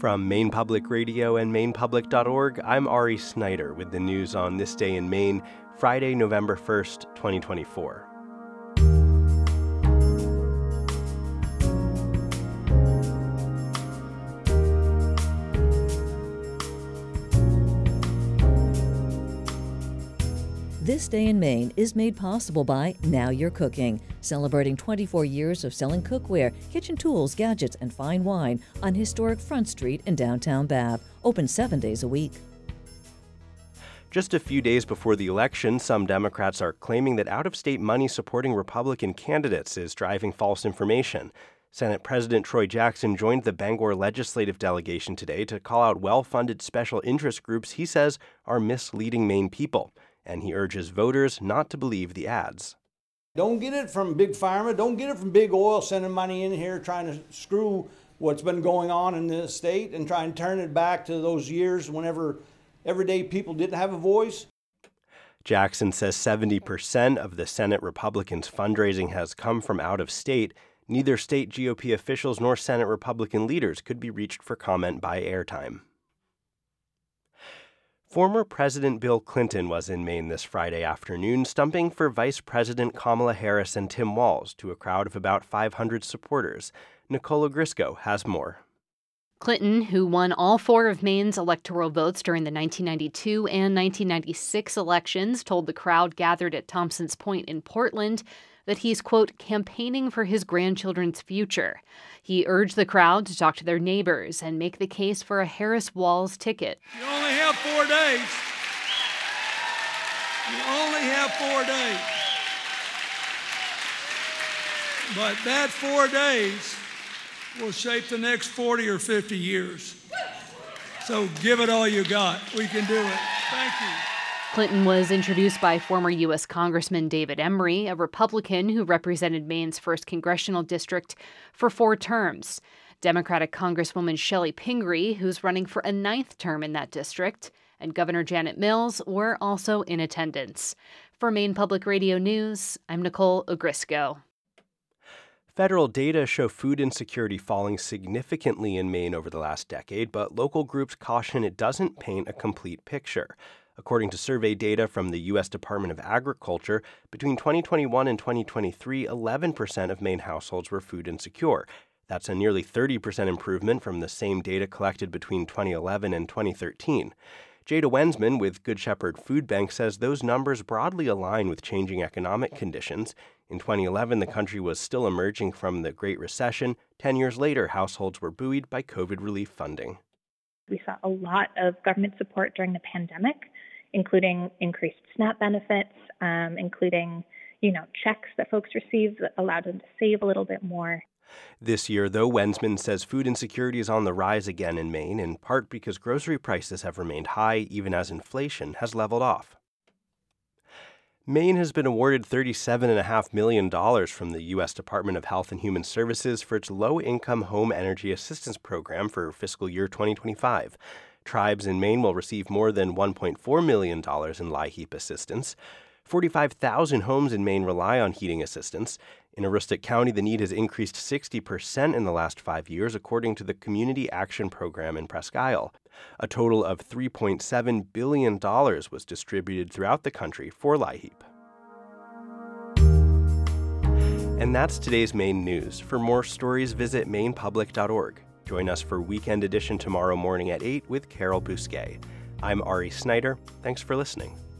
From Maine Public Radio and mainepublic.org, I'm Ari Snyder with the news on this day in Maine, Friday, November 1st, 2024. This Day in Maine is made possible by Now You're Cooking, celebrating 24 years of selling cookware, kitchen tools, gadgets, and fine wine on historic Front Street in downtown Bath. Open 7 days a week. Just a few days before the election, some Democrats are claiming that out-of-state money supporting Republican candidates is driving false information. Senate President Troy Jackson joined the Bangor legislative delegation today to call out well-funded special interest groups he says are misleading Maine people. And he urges voters not to believe the ads. Don't get it from Big Pharma. Don't get it from Big Oil sending money in here trying to screw what's been going on in this state and try and turn it back to those years whenever everyday people didn't have a voice. Jackson says 70% of the Senate Republicans' fundraising has come from out of state. Neither state GOP officials nor Senate Republican leaders could be reached for comment by airtime. Former President Bill Clinton was in Maine this Friday afternoon, stumping for Vice President Kamala Harris and Tim Walz to a crowd of about 500 supporters. Nicole Ogrysko has more. Clinton, who won all four of Maine's electoral votes during the 1992 and 1996 elections, told the crowd gathered at Thompson's Point in Portland that he's, quote, campaigning for his grandchildren's future. He urged the crowd to talk to their neighbors and make the case for a Harris-Walz ticket. You only have 4 days. You only have 4 days. But that 4 days will shape the next 40 or 50 years. So give it all you got. We can do it. Thank you. Clinton was introduced by former U.S. Congressman David Emery, a Republican who represented Maine's 1st congressional district for 4 terms. Democratic Congresswoman Shelley Pingree, who's running for a 9th term in that district, and Governor Janet Mills were also in attendance. For Maine Public Radio News, I'm Nicole Ogrysko. Federal data show food insecurity falling significantly in Maine over the last decade, but local groups caution it doesn't paint a complete picture. According to survey data from the U.S. Department of Agriculture, between 2021 and 2023, 11% of Maine households were food insecure. That's a nearly 30% improvement from the same data collected between 2011 and 2013. Jada Wensman with Good Shepherd Food Bank says those numbers broadly align with changing economic conditions. In 2011, the country was still emerging from the Great Recession. 10 years later, households were buoyed by COVID relief funding. We saw a lot of government support during the pandemic, including increased SNAP benefits, including, checks that folks received that allowed them to save a little bit more. This year, though, Wensman says food insecurity is on the rise again in Maine, in part because grocery prices have remained high, even as inflation has leveled off. Maine has been awarded $37.5 million from the U.S. Department of Health and Human Services for its Low-Income Home Energy Assistance Program for fiscal year 2025. Tribes in Maine will receive more than $1.4 million in LIHEAP assistance. 45,000 homes in Maine rely on heating assistance. In Aroostook County, the need has increased 60% in the last 5 years, according to the Community Action Program in Presque Isle. A total of $3.7 billion was distributed throughout the country for LIHEAP. And that's today's Maine news. For more stories, visit mainepublic.org. Join us for Weekend Edition tomorrow morning at 8 with Carol Bousquet. I'm Ari Snyder. Thanks for listening.